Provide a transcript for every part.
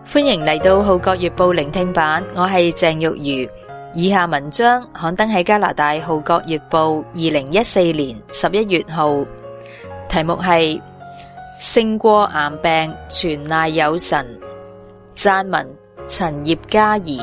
歡迎嚟到《號角月報》聆聽版，我係鄭玉如。以下文章刊登喺加拿大《號角月報》2014年11月號，題目係勝過癌病全賴有神，撰文陳葉嘉儀。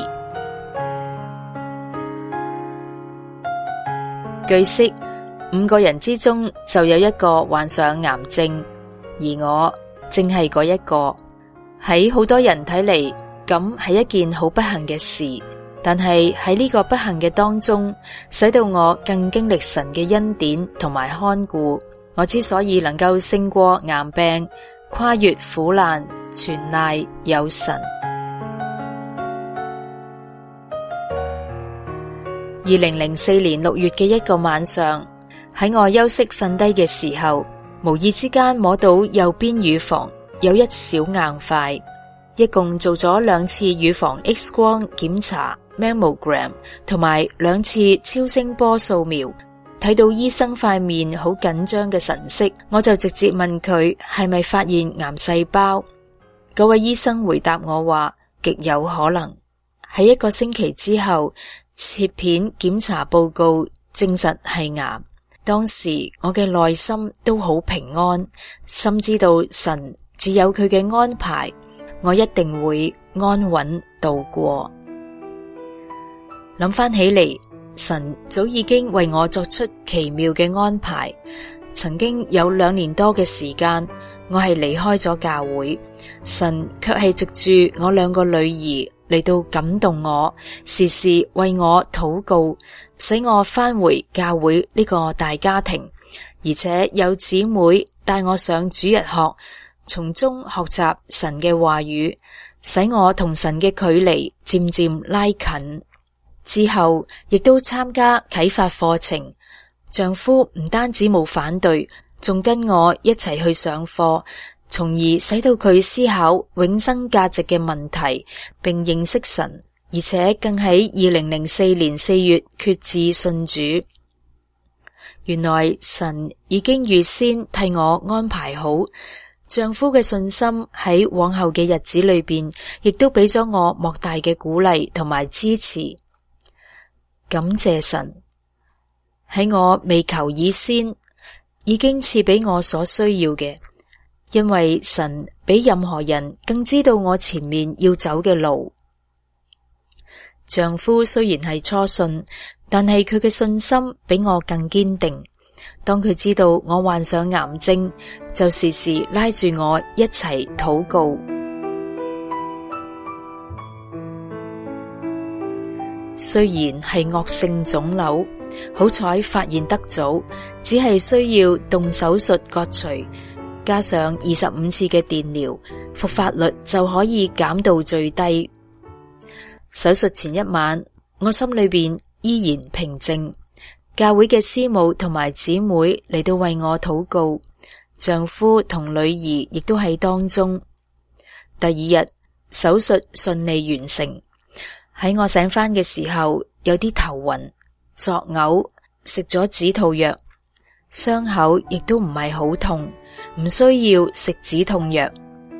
據悉，5個人之中就有一個患上癌症，而我正係嗰一個。喺好多人睇嚟，咁係一件好不幸嘅事，但係喺呢個不幸嘅當中，使到我更經歷神嘅恩典同埋看顧。我之所以能夠勝過癌病，跨越苦難，全賴有神。2004年6月嘅一個晚上，喺我休息瞓低嘅時候，無意之間摸到右邊乳房有一小硬塊，一共做咗2次乳房 X 光檢查 Mammogram 同埋2次超聲波掃描，睇到醫生塊面好緊張嘅神色，我就直接問佢係咪發現癌細胞。嗰位醫生回答我話極有可能。喺1個星期之後，切片檢查報告證實係癌。當時我嘅內心都好平安，深知道神自有佢嘅安排，我一定會安穩度過。諗翻起嚟，神早已經為我作出奇妙嘅安排。曾經有2年多嘅時間，我係離開咗教會，神卻係藉住我2個女兒嚟到感動我，時時為我禱告，使我返回教會呢個大家庭，而且有姊妹帶我上主日學，從中學習神嘅話語，使我同神嘅距離漸漸拉近。之後亦都參加啟發課程，丈夫唔單止冇反對，仲跟我一齊去上課，從而使到佢思考永生價值嘅問題，並認識神，而且更喺2004年4月決志信主。原來神已經預先替我安排好。丈夫嘅信心喺往後嘅日子裏邊，亦都俾咗我莫大嘅鼓勵同埋支持。感謝神，喺我未求以先，已經賜俾我所需要嘅，因為神比任何人更知道我前面要走嘅路。丈夫雖然係初信，但係佢嘅信心比我更堅定。當佢知道我患上癌症，就時時拉住我一齊禱告。雖然係惡性腫瘤，好彩發現得早，只係需要動手術割除，加上25次嘅電療，復發率就可以減到最低。手術前一晚，我心裏邊依然平靜。教會嘅師母同埋姊妹嚟到為我禱告，丈夫同女兒亦都喺當中。第2日手術順利完成，喺我醒返嘅時候有啲頭暈、作嘔，食咗止吐藥，傷口亦都唔係好痛，唔需要食止痛藥。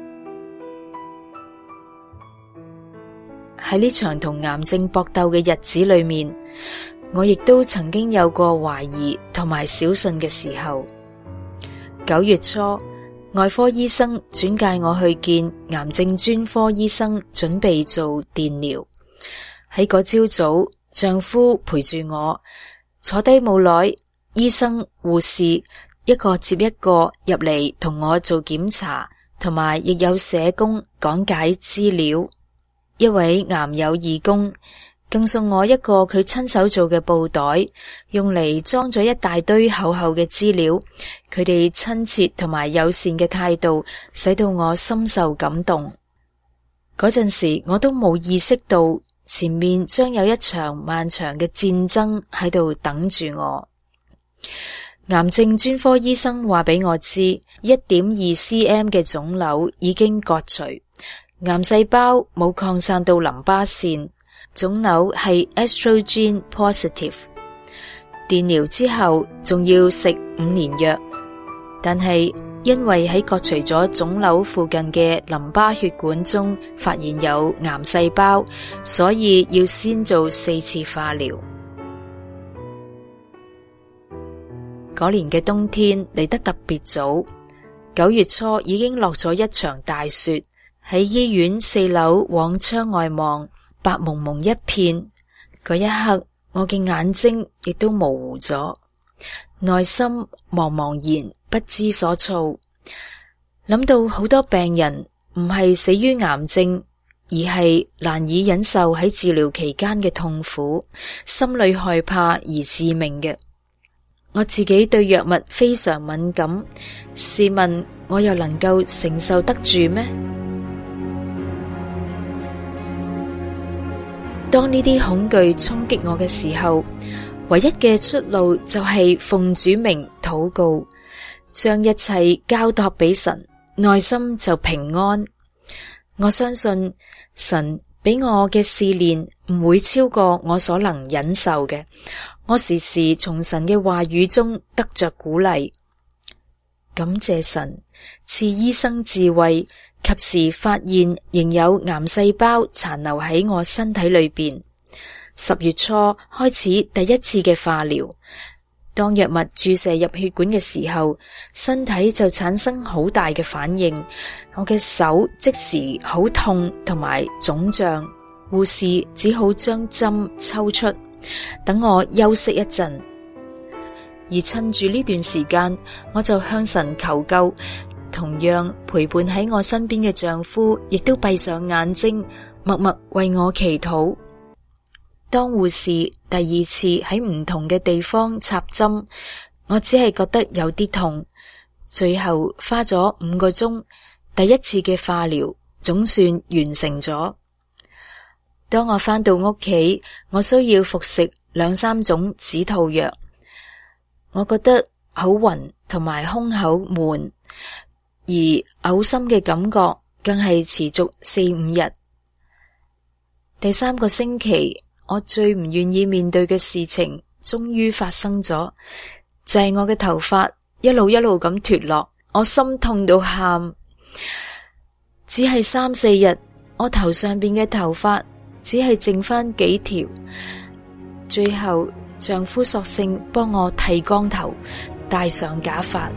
喺呢場同癌症搏鬥嘅日子裏面，我亦都曾經有過懷疑同埋小信嘅時候。9月初，外科醫生轉介我去見癌症專科醫生，準備做電療。喺嗰朝早，丈夫陪住我坐低冇耐，醫生、護士一個接一個入嚟同我做檢查，同埋亦有社工講解資料。一位癌友義工更送我一個佢親手做嘅布袋，用嚟裝咗一大堆厚厚嘅資料。佢哋親切同埋友善嘅態度，使到我深受感動。嗰陣時，我都冇意識到前面將有一場漫長嘅戰爭喺度等住我。癌症專科醫生話俾我知，1.2 cm 嘅腫瘤已經割除，癌細胞冇擴散到淋巴腺。腫瘤係 estrogen positive， 電療之後仲要食5年藥，但係因為喺割除咗腫瘤附近嘅淋巴血管中發現有癌細胞，所以要先做4次化療。嗰年嘅冬天嚟得特別早，9月初已經落咗一場大雪，喺醫院4樓往窗外望，白蒙蒙一片。嗰一刻，我嘅眼睛亦都模糊咗，內心茫茫然不知所措。諗到好多病人唔係死於癌症，而係難以忍受喺治療期間嘅痛苦，心裏害怕而致命嘅。我自己對藥物非常敏感，試問我又能夠承受得住咩？當呢啲恐懼衝擊我嘅時候，唯一嘅出路就係奉主名禱告，將一切交託俾神，內心就平安。我相信神俾我嘅試煉唔會超過我所能忍受嘅。我時時從神嘅話語中得着鼓勵，感謝神賜醫生智慧，及時發現仍有癌細胞殘留喺我身體裏邊。10月初開始第一次嘅化療，當藥物注射入血管嘅時候，身體就產生好大嘅反應，我嘅手即時好痛同埋腫脹，護士只好將針抽出，等我休息一陣。而趁住呢段時間，我就向神求救，同樣陪伴喺我身邊嘅丈夫亦都閉上眼睛，默默為我祈禱。當護士第2次喺唔同嘅地方插針，我只係覺得有啲痛，最後花咗5個鐘，第一次嘅化療總算完成咗。當我返到屋企，我需要服食2-3種止吐藥，我覺得好暈同埋胸口悶，而嘔心嘅感覺更係持續4-5日。第3個星期，我最唔願意面對嘅事情終於發生咗，就係我嘅頭髮一路咁脫落，我心痛到喊。只係3-4日，我頭上邊嘅頭髮只係剩翻幾條，最後丈夫索性幫我剃光頭，戴上假髮。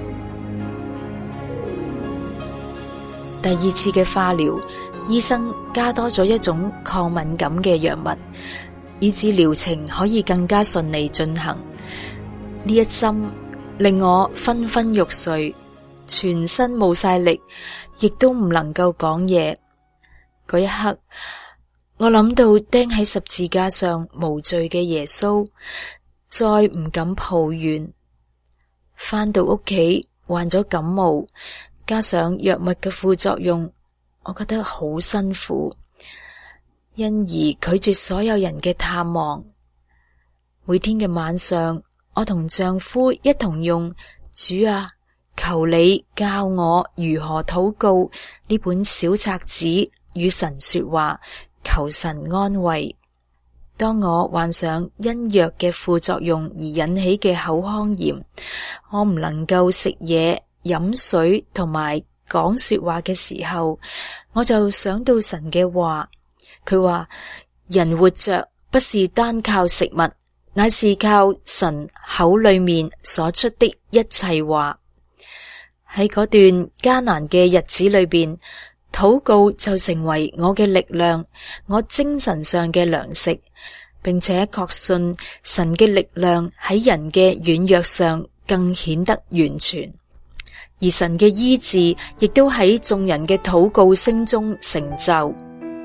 第2次嘅化療，醫生加多咗一種抗敏感嘅藥物，以致療程可以更加順利進行。呢一針令我昏昏欲睡，全身冇晒力，亦都唔能夠講嘢。嗰一刻，我諗到釘喺十字架上無罪嘅耶穌，再唔敢抱怨。返到屋企患咗感冒，加上藥物嘅副作用，我覺得好辛苦，因而拒絕所有人嘅探望。每天嘅晚上，我同丈夫一同用主啊，求你教我如何禱告呢本小冊子與神說話，求神安慰。當我患上因藥嘅副作用而引起嘅口腔炎，我唔能夠食嘢、飲水同埋講說話嘅時候，我就想到神嘅話。佢話人活着不是單靠食物，乃是靠神口裏面所出的一切話。喺嗰段艱難嘅日子裏邊，禱告就成為我嘅力量，我精神上嘅糧食，並且確信神嘅力量喺人嘅軟弱上更顯得完全，而神嘅醫治亦都喺眾人嘅禱告聲中成就。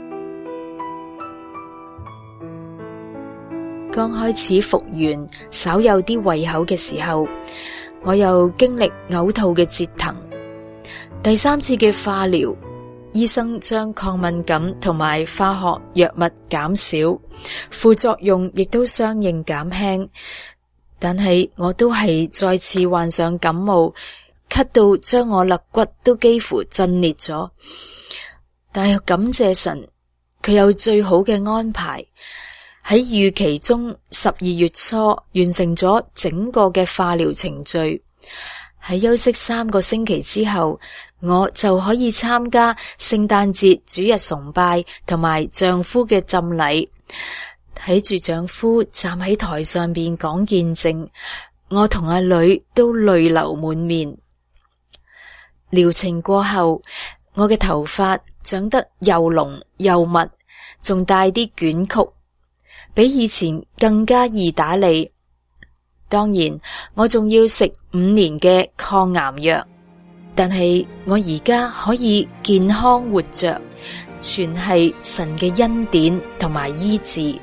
剛開始復原，稍有啲胃口嘅時候，我又經歷嘔吐嘅折騰。第3次嘅化療，醫生將抗敏感同埋化學藥物減少，副作用亦都相應減輕，但係我都係再次患上感冒，咳到將我肋骨都幾乎震裂咗。但係感謝神，佢有最好嘅安排。喺預期中，12月初完成咗整個嘅化療程序。 喺休息3個星期之後，我就可以參加聖誕節主日崇拜同埋丈夫嘅浸禮。睇住丈夫站喺台上邊講見證，我同阿女都淚流滿面。療程過後，我嘅頭髮長得又濃又密，仲帶啲捲曲，比以前更加易打理。當然，我仲要食5年嘅抗癌藥，但係我而家可以健康活着，全係神嘅恩典同埋醫治。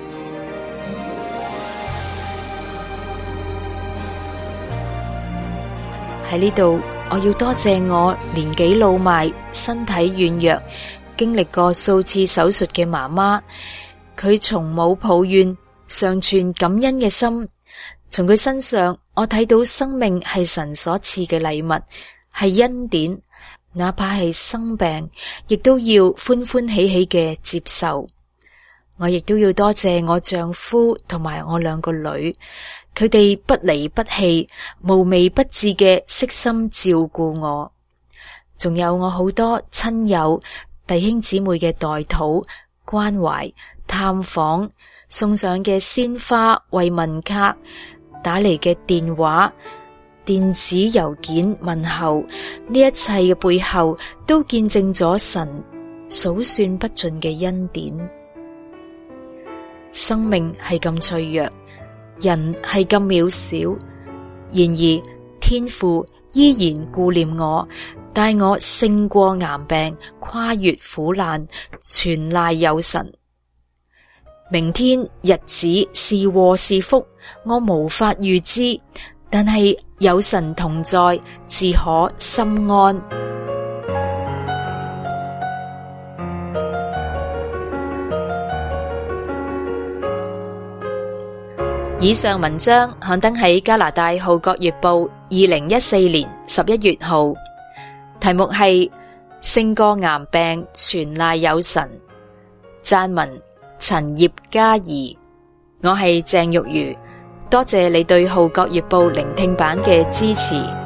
喺呢度，我要多謝我年紀老邁、身體軟弱、經歷過數次手術嘅媽媽，佢從冇抱怨，常存感恩嘅心。從佢身上，我睇到生命係神所賜嘅禮物，係恩典，哪怕係生病，亦都要歡歡喜喜嘅接受。我亦都要多謝我丈夫同埋我2個女，佢哋不離不棄、無微不至嘅悉心照顧我。仲有我好多親友、弟兄姊妹嘅代禱、關懷、探訪，送上嘅鮮花、慰問卡，打嚟嘅電話、電子郵件問候，呢一切嘅背後都見證咗神數算不盡嘅恩典。生命係咁脆弱，人係咁渺小，然而天父依然顧念我，帶我勝過癌病，跨越苦難，全賴有神。明天日子是禍是福，我無法預知，但係有神同在，自可心安。以上文章刊登喺加拿大《號角月報》2014年11月號，題目係勝過癌病，全賴有神。撰文陳葉嘉儀，我係鄭玉如，多謝你對《號角月報》聆聽版嘅支持。